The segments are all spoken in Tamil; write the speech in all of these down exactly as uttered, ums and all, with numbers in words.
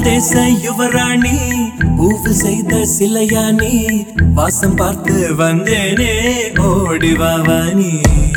தேச யுவராணி பூவு செய்த சிலையானி வாசம் பார்த்து வந்தேனே ஓடிவாவானி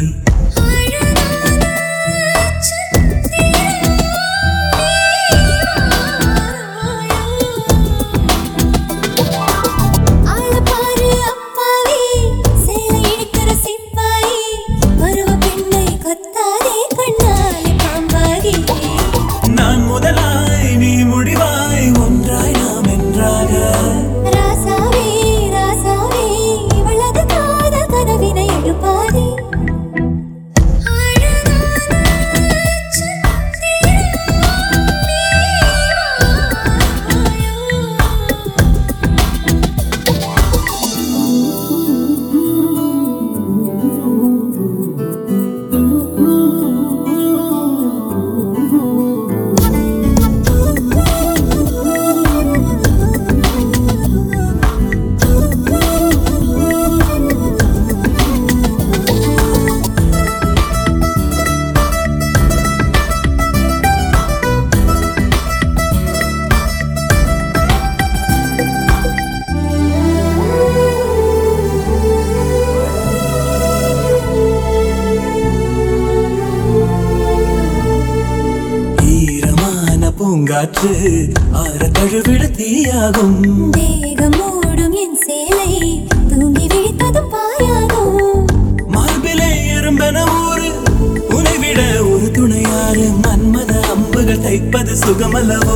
பூங்காற்று ஆற தழுவிட தீயாகும் தேகம் மூடும் என் சேலை தூங்கி விழித்ததும் பாயாகும் மார்பிலே எறும்பென ஊரு உனை விட ஒரு துணையாறு மன்மத அம்புகள் தைப்பது சுகமல்லவோ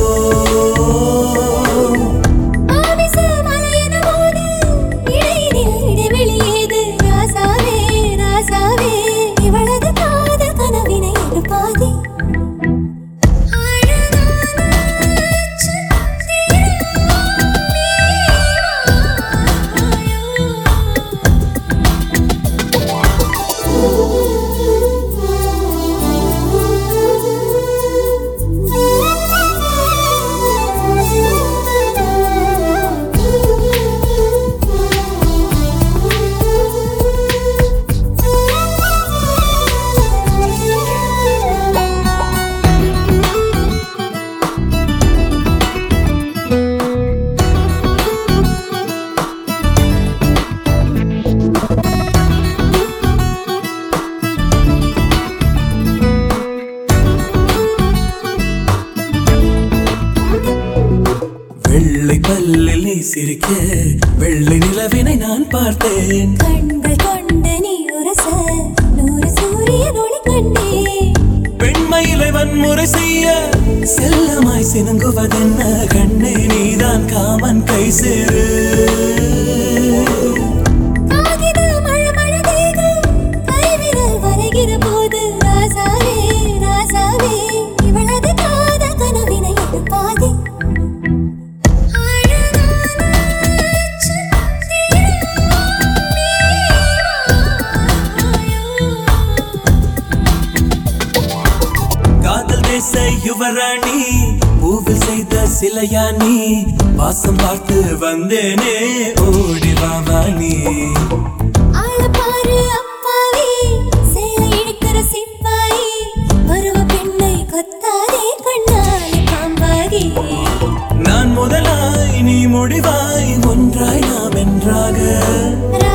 வெள்ளை பல்லில் நீ சிரிக்க வெள்ளை நிலவினை நான் பார்த்தேன் கண்கள் கொண்ட நீ உரச நூறு சூரியன் ஒளி கண்டே பெண்மயிலை வன்முறை செய்ய செல்லமாய் சினுங்குவதென்ன கண்ணே நீதான் காமன் கை சேரு யுவராணி பூவில் செய்த சிலையானி வாசம் பார்த்து வந்தேனே ஓடிவாவானி ஆளப்பாரு அப்பாவி சேலை இழுக்கிற சிப்பாயி பருவ பெண்ணை கொத்தாதே கண்ணாலே பாம்பாகி நான் முதலாய் நீ முடிவாய் ஒன்றாய் நாம் என்றாக